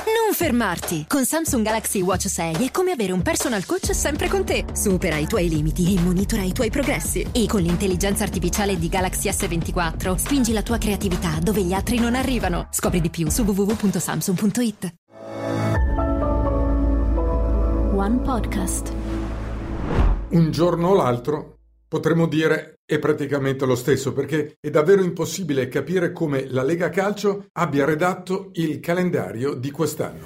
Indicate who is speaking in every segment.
Speaker 1: Non fermarti! Con Samsung Galaxy Watch 6 è come avere un personal coach sempre con te. Supera i tuoi limiti e monitora i tuoi progressi. E con l'intelligenza artificiale di Galaxy S24 spingi la tua creatività dove gli altri non arrivano. Scopri di più su www.samsung.it.
Speaker 2: One Podcast.
Speaker 3: Un giorno o l'altro potremmo dire è praticamente lo stesso, perché è davvero impossibile capire come la Lega Calcio abbia redatto il calendario di quest'anno.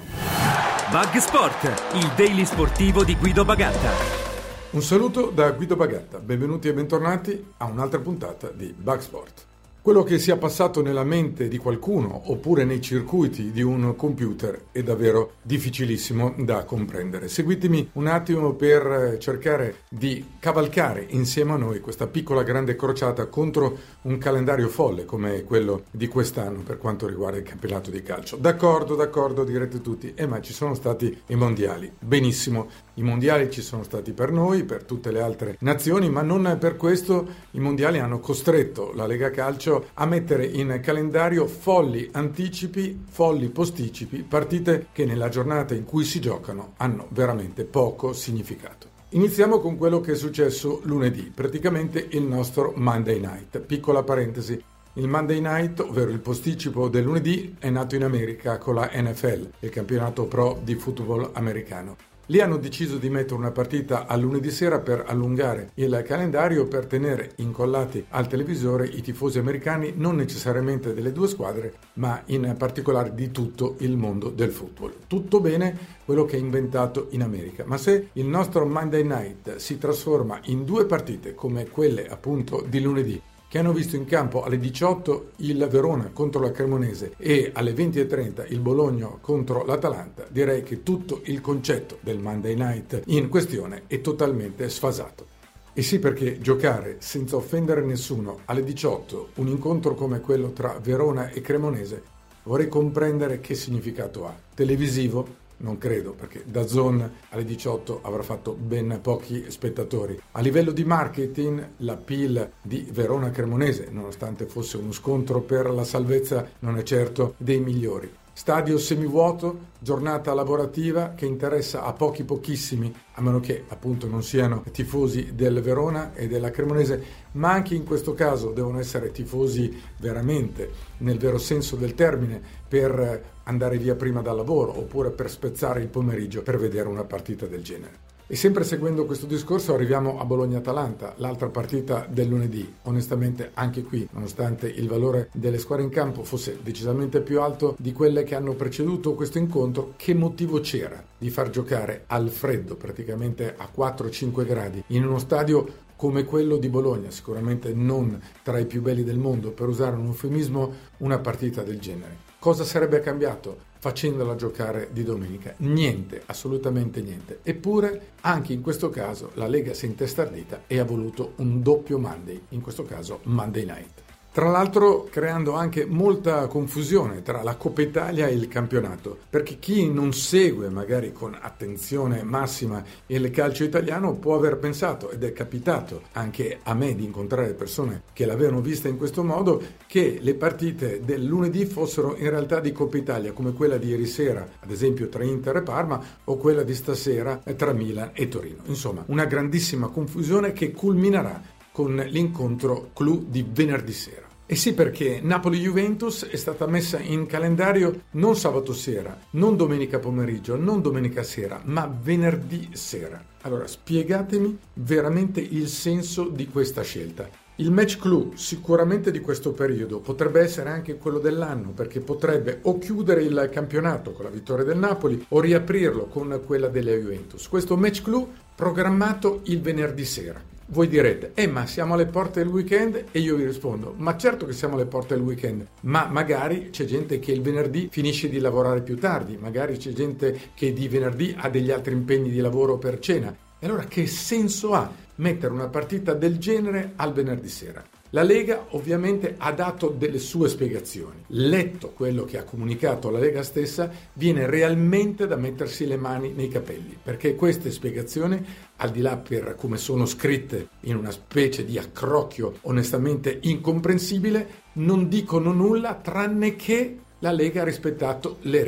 Speaker 4: Bug Sport, il daily sportivo di Guido Bagatta.
Speaker 3: Un saluto da Guido Bagatta, benvenuti e bentornati a un'altra puntata di Bug Sport. Quello che sia passato nella mente di qualcuno oppure nei circuiti di un computer è davvero difficilissimo da comprendere. Seguitemi un attimo per cercare di cavalcare insieme a noi questa piccola grande crociata contro un calendario folle come quello di quest'anno per quanto riguarda il campionato di calcio. D'accordo, direte tutti, ma ci sono stati i mondiali. Benissimo, i mondiali ci sono stati per noi, per tutte le altre nazioni, ma non per questo i mondiali hanno costretto la Lega Calcio a mettere in calendario folli anticipi, folli posticipi, partite che nella giornata in cui si giocano hanno veramente poco significato. Iniziamo con quello che è successo lunedì, praticamente il nostro Monday Night. Piccola parentesi, il Monday Night, ovvero il posticipo del lunedì, è nato in America con la NFL, il campionato pro di football americano. Lì hanno deciso di mettere una partita a lunedì sera per allungare il calendario, per tenere incollati al televisore i tifosi americani, non necessariamente delle due squadre, ma in particolare di tutto il mondo del football. Tutto bene quello che è inventato in America, ma se il nostro Monday Night si trasforma in due partite come quelle appunto di lunedì, che hanno visto in campo alle 18 il Verona contro la Cremonese e alle 20:30 il Bologna contro l'Atalanta, direi che tutto il concetto del Monday Night in questione è totalmente sfasato. E sì, perché giocare, senza offendere nessuno, alle 18 un incontro come quello tra Verona e Cremonese, vorrei comprendere che significato ha. Televisivo? Non credo, perché DAZN alle 18 avrà fatto ben pochi spettatori. A livello di marketing, l'appeal di Verona Cremonese, nonostante fosse uno scontro per la salvezza, non è certo dei migliori. Stadio semivuoto, giornata lavorativa che interessa a pochissimi, a meno che appunto non siano tifosi del Verona e della Cremonese, ma anche in questo caso devono essere tifosi veramente nel vero senso del termine, per andare via prima dal lavoro oppure per spezzare il pomeriggio per vedere una partita del genere. E sempre seguendo questo discorso arriviamo a Bologna-Atalanta, l'altra partita del lunedì. Onestamente anche qui, nonostante il valore delle squadre in campo fosse decisamente più alto di quelle che hanno preceduto questo incontro, che motivo c'era di far giocare al freddo, praticamente a 4-5 gradi, in uno stadio come quello di Bologna, sicuramente non tra i più belli del mondo, per usare un eufemismo, una partita del genere? Cosa sarebbe cambiato facendola giocare di domenica? Niente, assolutamente niente. Eppure, anche in questo caso, la Lega si è intestardita e ha voluto un doppio Monday, in questo caso Monday Night. Tra l'altro creando anche molta confusione tra la Coppa Italia e il campionato, perché chi non segue magari con attenzione massima il calcio italiano può aver pensato, ed è capitato anche a me di incontrare persone che l'avevano vista in questo modo, che le partite del lunedì fossero in realtà di Coppa Italia, come quella di ieri sera, ad esempio tra Inter e Parma, o quella di stasera tra Milan e Torino. Insomma, una grandissima confusione che culminerà con l'incontro clou di venerdì sera. E sì, perché Napoli-Juventus è stata messa in calendario non sabato sera, non domenica pomeriggio, non domenica sera, ma venerdì sera. Allora, spiegatemi veramente il senso di questa scelta. Il match clou sicuramente di questo periodo potrebbe essere anche quello dell'anno, perché potrebbe o chiudere il campionato con la vittoria del Napoli o riaprirlo con quella della Juventus. Questo match clou programmato il venerdì sera. Voi direte, ma siamo alle porte del weekend? E io vi rispondo, ma certo che siamo alle porte del weekend, ma magari c'è gente che il venerdì finisce di lavorare più tardi, magari c'è gente che di venerdì ha degli altri impegni di lavoro per cena. E allora che senso ha mettere una partita del genere al venerdì sera? La Lega ovviamente ha dato delle sue spiegazioni. Letto quello che ha comunicato la Lega stessa, viene realmente da mettersi le mani nei capelli, perché queste spiegazioni, al di là per come sono scritte in una specie di accrocchio onestamente incomprensibile, non dicono nulla tranne che la Lega ha rispettato le regole.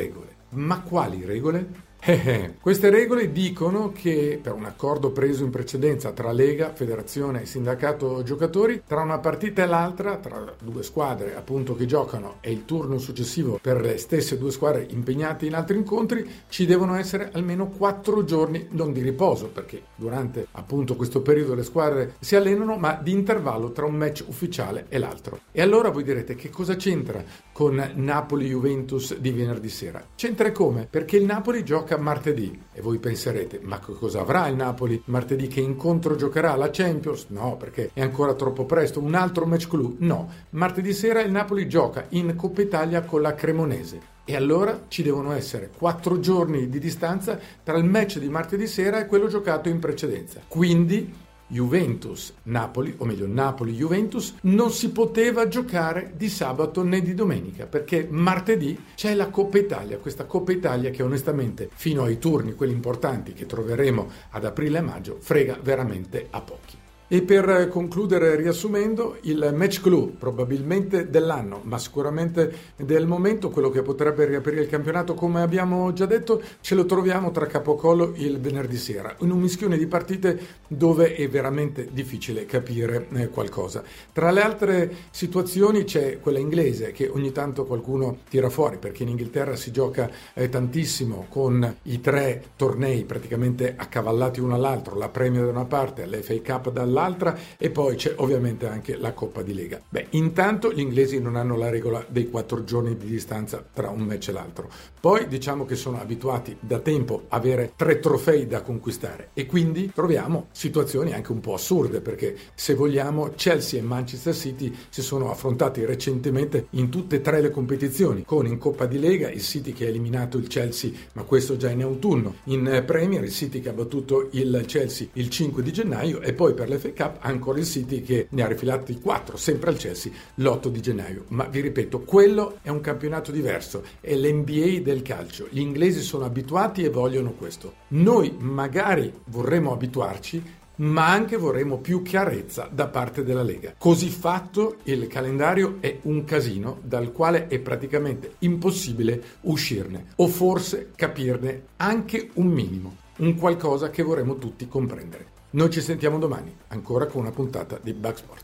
Speaker 3: Ma quali regole? Queste regole dicono che per un accordo preso in precedenza tra Lega, Federazione e Sindacato Giocatori, tra una partita e l'altra, tra due squadre appunto che giocano e il turno successivo per le stesse due squadre impegnate in altri incontri, ci devono essere almeno 4 giorni non di riposo, perché durante appunto questo periodo le squadre si allenano, ma di intervallo tra un match ufficiale e l'altro. E allora voi direte, che cosa c'entra con Napoli-Juventus di venerdì sera? C'entra come? Perché il Napoli gioca martedì e voi penserete, ma cosa avrà il Napoli martedì? Che incontro giocherà? La Champions? No, perché è ancora troppo presto. Un altro match clou? No, martedì sera il Napoli gioca in Coppa Italia con la Cremonese e allora ci devono essere 4 giorni di distanza tra il match di martedì sera e quello giocato in precedenza. Quindi Juventus-Napoli, o meglio Napoli-Juventus, non si poteva giocare di sabato né di domenica, perché martedì c'è la Coppa Italia, questa Coppa Italia che onestamente fino ai turni, quelli importanti che troveremo ad aprile e maggio, frega veramente a pochi. E per concludere, riassumendo, il match clou probabilmente dell'anno, ma sicuramente del momento, quello che potrebbe riaprire il campionato, come abbiamo già detto, ce lo troviamo tra capocollo il venerdì sera, in un mischione di partite dove è veramente difficile capire qualcosa. Tra le altre situazioni c'è quella inglese che ogni tanto qualcuno tira fuori, perché in Inghilterra si gioca tantissimo con i 3 tornei praticamente accavallati uno all'altro, la Premier da una parte, l'FA Cup dall'altra, e poi c'è ovviamente anche la Coppa di Lega. Intanto gli inglesi non hanno la regola dei 4 giorni di distanza tra un match e l'altro. Poi diciamo che sono abituati da tempo a avere 3 trofei da conquistare e quindi troviamo situazioni anche un po' assurde, perché se vogliamo Chelsea e Manchester City si sono affrontati recentemente in tutte e 3 le competizioni, con in Coppa di Lega il City che ha eliminato il Chelsea, ma questo già in autunno, in Premier il City che ha battuto il Chelsea il 5 di gennaio e poi per l'FA Cup ancora il City che ne ha rifilati 4, sempre al Chelsea, l'8 di gennaio. Ma vi ripeto, quello è un campionato diverso, è l'NBA del calcio. Gli inglesi sono abituati e vogliono questo. Noi magari vorremmo abituarci, ma anche vorremmo più chiarezza da parte della Lega. Così fatto, il calendario è un casino dal quale è praticamente impossibile uscirne, o forse capirne anche un minimo, un qualcosa che vorremmo tutti comprendere. Noi ci sentiamo domani, ancora con una puntata di Bug Sport.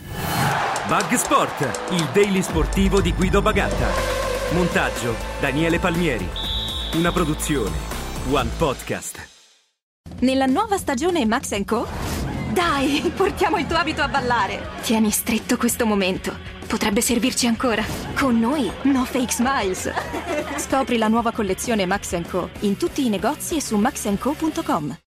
Speaker 4: Bug Sport, il daily sportivo di Guido Bagatta. Montaggio Daniele Palmieri. Una produzione One Podcast.
Speaker 1: Nella nuova stagione Max & Co? Dai, portiamo il tuo abito a ballare. Tieni stretto questo momento. Potrebbe servirci ancora. Con noi, no fake smiles. Scopri la nuova collezione Max & Co in tutti i negozi e su maxandco.com.